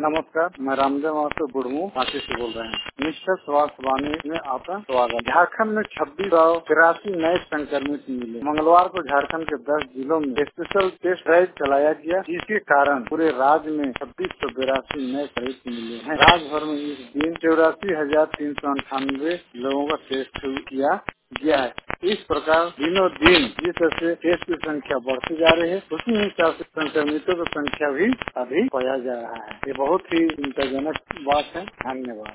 नमस्कार, मैं रामदेव महतो बुढ़मू झांसी से बोल रहे हैं। मिस्टर स्वास्थ्य वाणी में आपका स्वागत। झारखंड में 2683 नए संक्रमित मिले। मंगलवार को झारखंड के 10 जिलों में स्पेशल टेस्ट ड्राइव चलाया गया, जिसके कारण पूरे राज्य में 2682 नए संक्रमित मिले हैं। राज्य भर में इस दिन 84,398 लोगों का टेस्ट किया गया है। इस प्रकार दिनों दिन जिस तरह से टेस्ट की संख्या बढ़ती जा रही है, उसी हिसाब से संक्रमितों की संख्या भी अधिक पाया जा रहा है। ये बहुत ही चिंताजनक बात है। धन्यवाद।